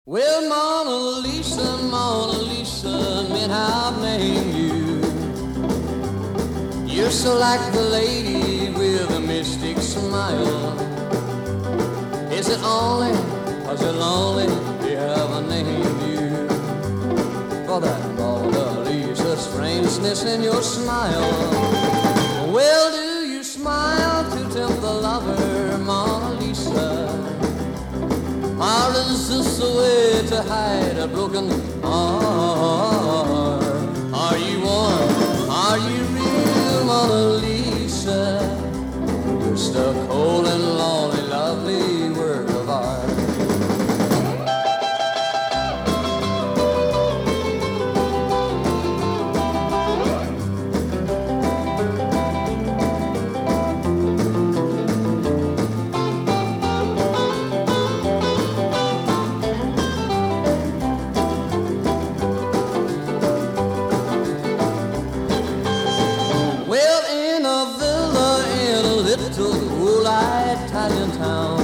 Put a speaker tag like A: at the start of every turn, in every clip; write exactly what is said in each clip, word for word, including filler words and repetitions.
A: Well, Mona Lisa, Mona Lisa, meant I've named you. You're so like the lady with a mystic smile. Is it only cause you're lonely they haven't named you? For that Mona Lisa strangeness in your smile. Well, do you smile to tempt the lover, Mona Lisa? Or is this a way to hide a broken heart? Are you warm? Are you real, Mona Lisa? Just a cold and lonely, lovely work of art. Italian town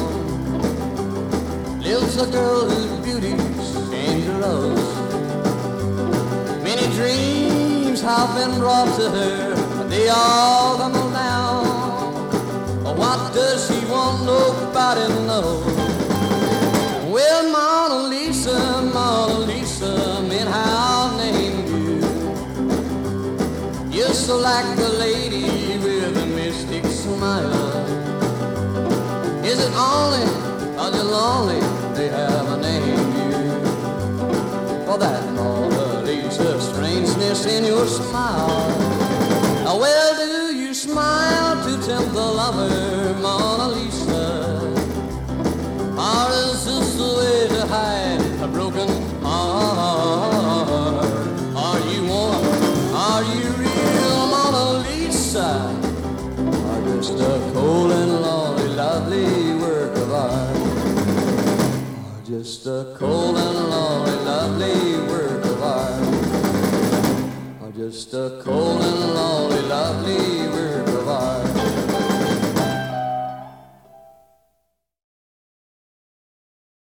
A: lives a girl whose beauty's dangerous. Many dreams have been brought to her, but they all tumble down. What does she want? Nobody knows. Well, Mona Lisa, Mona Lisa, meant how I named you. You're so like the lady with a mystic smile. Is it only cause you're lonely they haven't named you? For that Mona Lisa strangeness in your smile. Now, well, do you smile to tempt the lover, Mona Lisa? Or is this the way to hide a broken heart? Are you warm? Are you real, Mona Lisa? Or just a cold and lonely, lovely work of art? Or just a cold and lonely, lovely work of art? Or just a cold and lonely